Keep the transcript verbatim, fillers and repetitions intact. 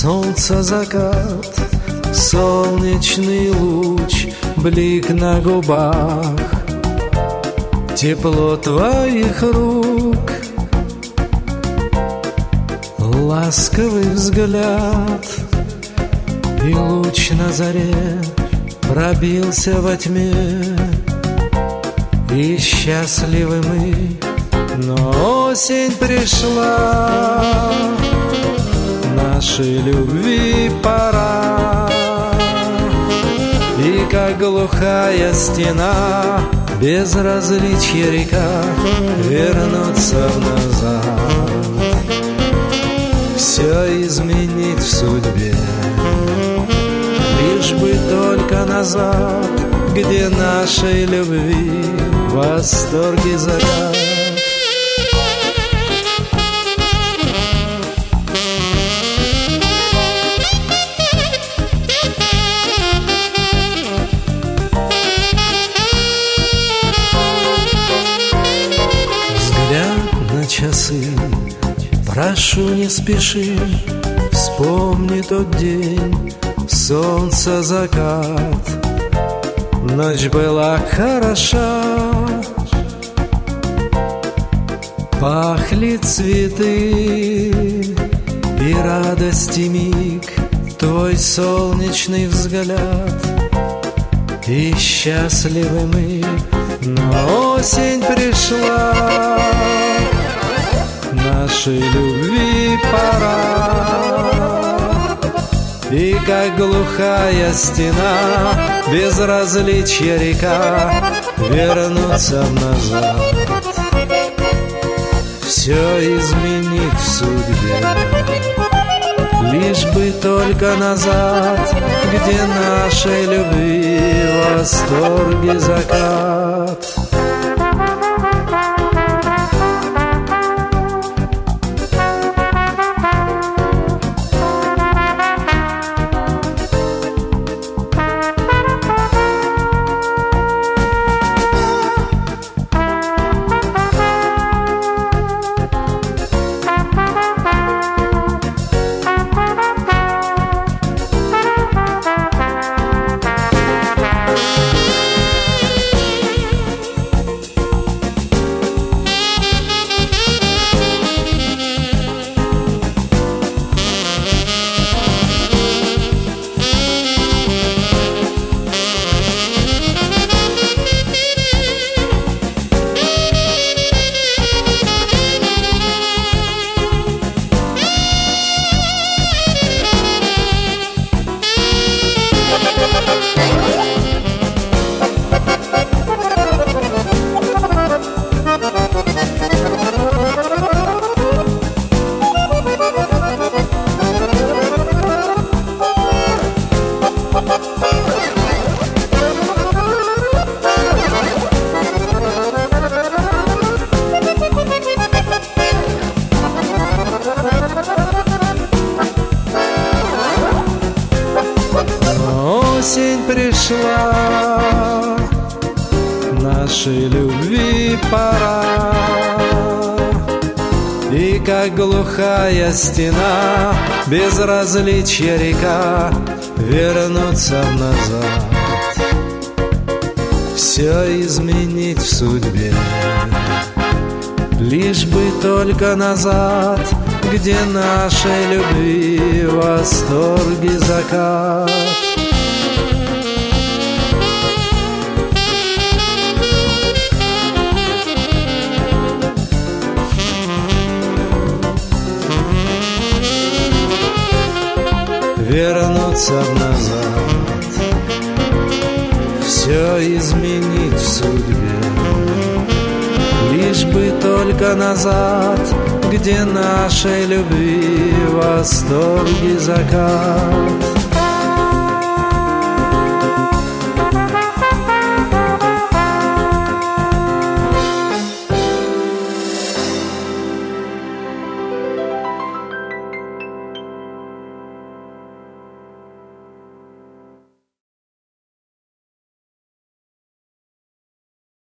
Солнце, закат, солнечный луч, блик на губах, тепло твоих рук, ласковый взгляд. И луч на заре пробился во тьме, и счастливы мы, но осень пришла, нашей любви пора. И как глухая стена, безразличья река, вернуться назад, все изменить в судьбе, лишь бы только назад, где нашей любви в восторге закат. Взгляд на часы, прошу, не спеши, вспомни тот день, солнце, закат. Ночь была хороша, пахли цветы, и радости миг, твой солнечный взгляд. И счастливы мы, но осень пришла, нашей любви пора. И как глухая стена, безразличья река, вернуться назад, все изменить в судьбе, лишь бы только назад, где нашей любви в восторге закат. Осень пришла, нашей любви пора. И как глухая стена, безразличья река, вернуться назад, все изменить в судьбе, лишь бы только назад, где нашей любви в восторге закат. Вернуться назад, все изменить в судьбе, лишь бы только назад, где нашей любви в восторге закат.